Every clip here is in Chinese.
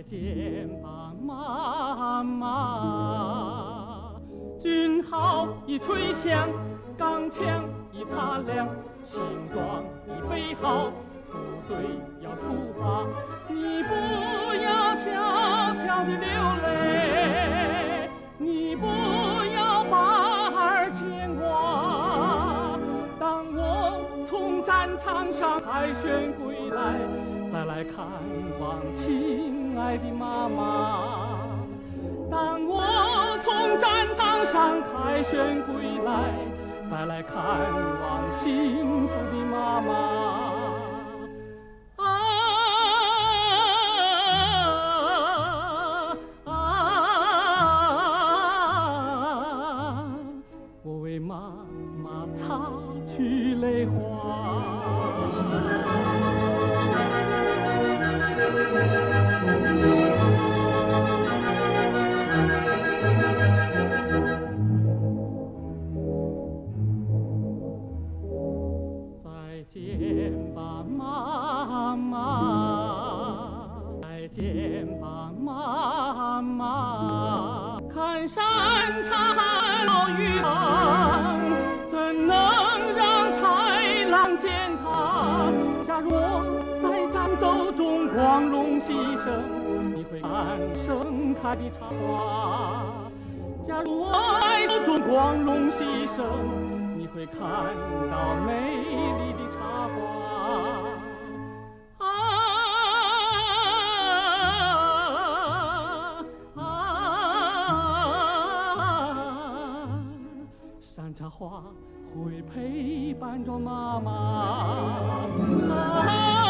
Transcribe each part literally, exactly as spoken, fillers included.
见吧，妈妈！军号已吹响，钢枪已擦亮，新装已备好，部队要出发。你不要悄悄地流泪，你不要把儿牵挂。当我从战场上凯旋归来，再来看望亲爱的妈妈。当我从战场上凯旋归来，再来看望幸福的妈妈。啊啊！我为妈妈擦去泪花。再见吧，妈妈！再见吧，妈妈！看山茶老雨放，怎能让豺狼践踏？假如我在战斗中光荣牺牲，你会看盛开的茶花。假如我在斗中光荣牺牲，你会看到美丽的茶花。啊啊啊！山茶花会陪伴着妈妈。啊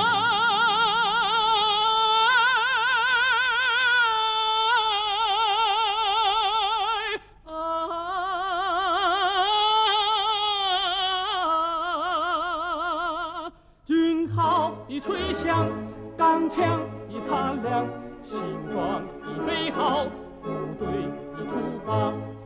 已吹响，钢枪已擦亮，新装已备好，部队已出发。